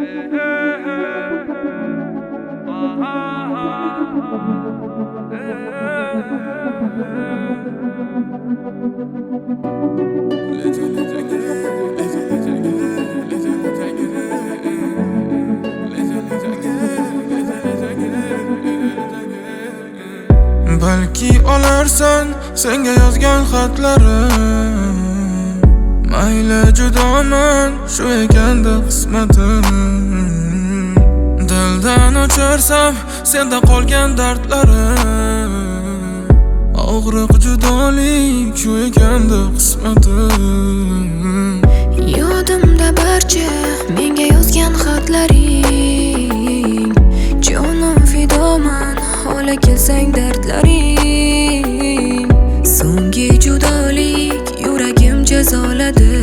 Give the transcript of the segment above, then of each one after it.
Balki olarsan senga yozgan xatlarim. Mayli judoman, shu ekanda qismatim. Dildan o'chirsam senda qolgan dardlarim. Og'riq judolik, shu ekanda qismatim. Yodimda barcha menga yozgan xatlaring. Jonim fidoman, ola kelsang dardlaring. So'nggi judolik yuragim jazoladi.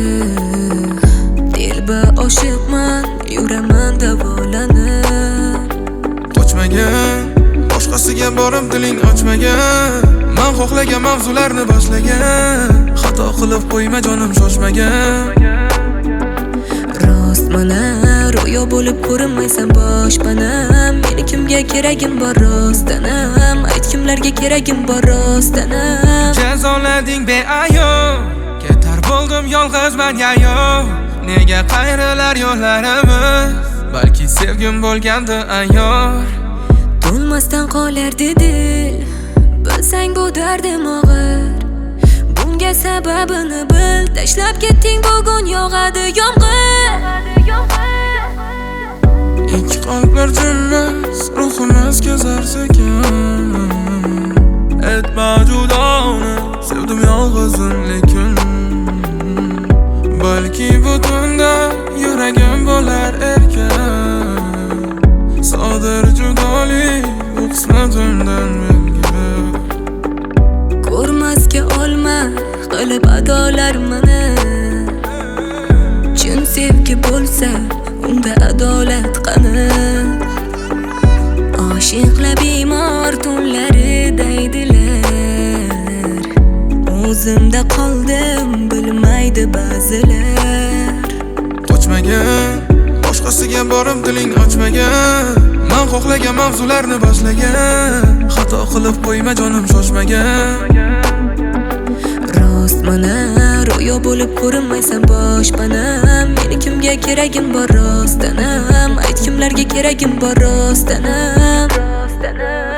Dilba oshiqman, yuraman davolanib. Qochmagan, boshqasiga borib diling ochmagan. Men xohlagan mavzularni boshlagan. Xato qilib qo'yma jonim shoshmagan. Rostmana ro'yo bo'lib ko'rinmaysan boshpanam. Meni kimga keragim bor rostdanam. Ayt kimlarga keragim bor rostdanam. Jazolading beayov, ketar bo'ldim yolg'izman yayov. Nega qayrilar yo'llarimiz? Balki sevgim bo'lgandi ayyor. To'lmasdan qolardi dil, bilsang bu dardim og'ir. Bunga sababini bil, tashlab ketding bugun yog'adi yomg'ir. Ikki qalblar jillas, ruhimiz kezar sekin. Etma judoni, sevdim yolg'izim lekin. Balki bu tunda yuragim bo'lar erkin. Sodir judolik, bu qismatimdan belgi. Ko'rmasga olma qilib adolar meni. Chin sevgi bo'lsa unda adolat qani. Oshiqlar bemor tunlari deydilar. O'zimda qoldim bilmaydi ba'zilar. Qochmagan, boshqasiga borib diling ochmagan. Men xohlagan mavzularni boshlagan. Xato qilib qo'yma jonim shoshmagan. Rostmana ro'yo bo'lib ko'rinmaysan boshpanam. Meni kimga keragim bor rostdanam. Ayt kimlarga keragim bor rostdanam.